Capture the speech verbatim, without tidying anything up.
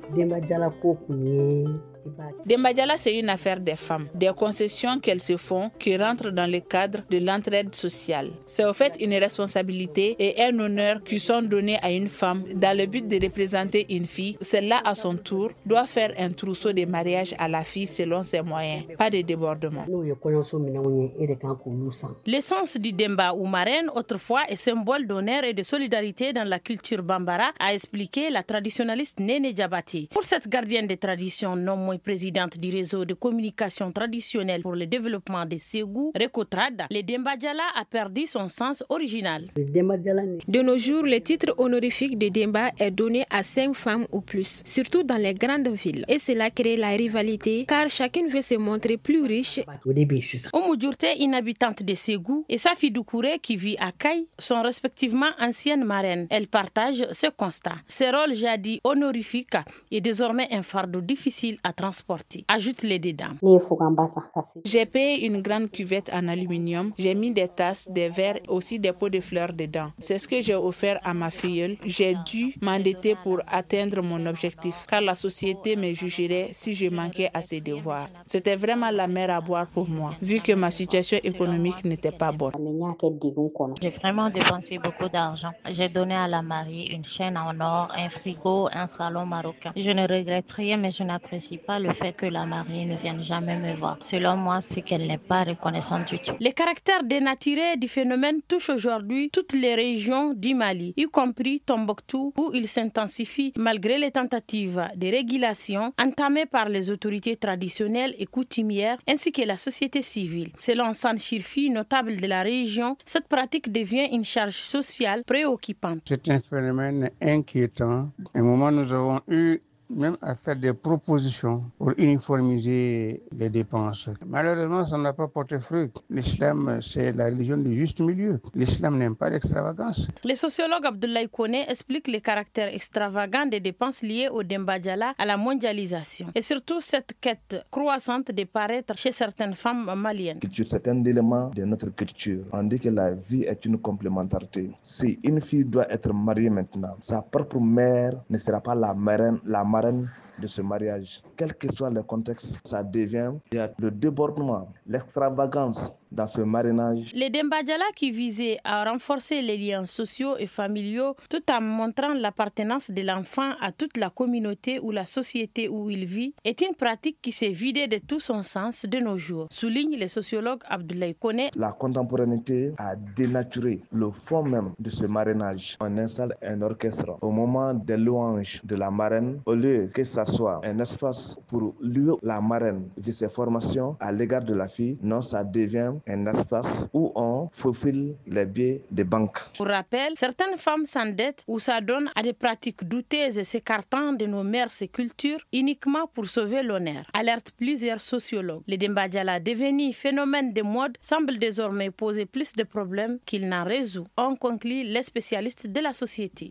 Demba Diala, c'est une affaire des femmes, des concessions qu'elles se font qui rentrent dans le cadre de l'entraide sociale. C'est au fait une responsabilité et un honneur qui sont donnés à une femme dans le but de représenter une fille. Celle-là, à son tour, doit faire un trousseau de mariage à la fille selon ses moyens, pas de débordement. L'essence du Demba ou marraine, autrefois, est symbole d'honneur et de solidarité dans la culture bambara, a expliqué la traditionnaliste Néné Diabaté. Pour cette gardienne des traditions, non moins présidente du réseau de communication traditionnelle pour le développement des Ségou, Recotrada, le Demba Diala a perdu son sens original. De nos jours, le titre honorifique de Demba est donné à cinq femmes ou plus, surtout dans les grandes villes. Et cela crée la rivalité, car chacune veut se montrer plus riche. Oumou Djourte, une habitante de Ségou, et Safi Doukouré, qui vit à Kaye, sont respectivement anciennes marraines. Elles partagent ce constat. Ce rôle jadis honorifique est désormais un fardeau difficile à transporter. Ajoute les dedans. J'ai payé une grande cuvette en aluminium. J'ai mis des tasses, des verres, aussi des pots de fleurs dedans. C'est ce que j'ai offert à ma filleule. J'ai dû m'endetter pour atteindre mon objectif, car la société me jugerait si je manquais à ses devoirs. C'était vraiment la mer à boire pour moi, vu que ma situation économique n'était pas bonne. J'ai vraiment dépensé beaucoup d'argent. J'ai donné à la mariée une chaîne en or, un frigo, un salon marocain. Je ne regrette rien, mais je n'apprécie pas le fait que la mariée ne vienne jamais me voir. Selon moi, c'est qu'elle n'est pas reconnaissante du tout. Les caractères dénaturés du phénomène touchent aujourd'hui toutes les régions du Mali, y compris Tombouctou, où il s'intensifie malgré les tentatives de régulation entamées par les autorités traditionnelles et coutumières ainsi que la société civile. Selon San Chirfi, notable de la région, cette pratique devient une charge sociale préoccupante. C'est un phénomène inquiétant. À un moment, nous avons eu même à faire des propositions pour uniformiser les dépenses. Malheureusement, ça n'a pas porté fruit. L'islam, c'est la religion du juste milieu. L'islam n'aime pas l'extravagance. Le sociologue Abdoulaye Kone explique le caractère extravagant des dépenses liées au Demba Diala à la mondialisation et surtout cette quête croissante de paraître chez certaines femmes maliennes. C'est un élément de notre culture. On dit que la vie est une complémentarité. Si une fille doit être mariée maintenant, sa propre mère ne sera pas la marraine, la marraine de ce mariage. Quel que soit le contexte, ça devient le débordement, l'extravagance dans ce mariage. Les Demba Diala qui visaient à renforcer les liens sociaux et familiaux tout en montrant l'appartenance de l'enfant à toute la communauté ou la société où il vit est une pratique qui s'est vidée de tout son sens de nos jours, souligne le sociologue Abdoulaye Kone. La contemporanéité a dénaturé le fond même de ce mariage. On installe un orchestre au moment des louanges de la marraine, au lieu que ça soit un espace pour louer la marraine de ses formations à l'égard de la fille. Non, ça devient un espace où on faufile les billets des banques. Pour rappel, certaines femmes s'endettent ou s'adonnent à des pratiques douteuses et s'écartant de nos mœurs et cultures uniquement pour sauver l'honneur, alerte plusieurs sociologues. Le Demba Diala, devenu phénomène de mode, semble désormais poser plus de problèmes qu'il n'en résout, ont conclu les spécialistes de la société.